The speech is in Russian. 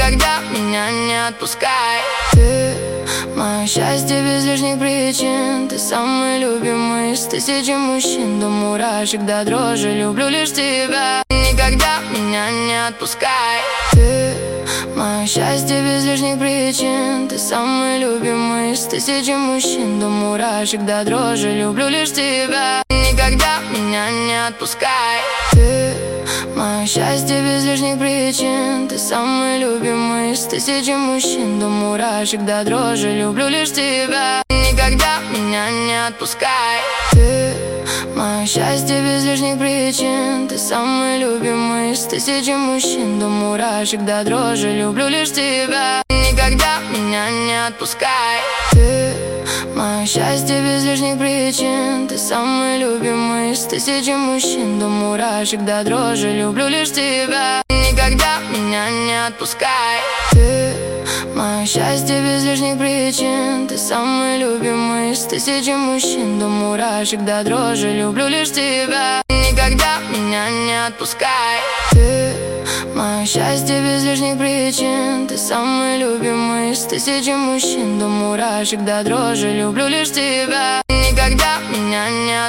никогда меня не отпускай. Ты мое счастье без лишних причин. Ты самый любимый из тысячи мужчин. До мурашек, до дрожи, люблю лишь тебя. Никогда меня не отпускай. Ты мое счастье без лишних причин. Ты самый любимый из тысячи мужчин. До мурашек, до дрожи, люблю лишь тебя. Никогда меня не отпускай. Ты мое счастье без лишних причин. Ты самый любимый из тысячи мужчин. До мурашек, до дрожи, люблю лишь тебя. Никогда меня не отпускай. Ты мое счастье без лишних причин. Ты самый любимый из тысячи мужчин. До мурашек, до дрожи, люблю лишь тебя. Никогда меня не отпускай. Ты мое счастье без лишних причин. Ты самый любимый из тысячи мужчин. До мурашек, до дрожи, люблю лишь тебя. Никогда меня не отпускай. Ты мое счастье без лишних причин. Ты самый любимый из тысячи мужчин. До мурашек, до дрожи, люблю лишь тебя. Никогда меня не отпускай. Ты мое счастье без лишних причин. Ты самый любимый из тысячи мужчин. До мурашек, до дрожи, люблю лишь тебя. Никогда меня не отпускай.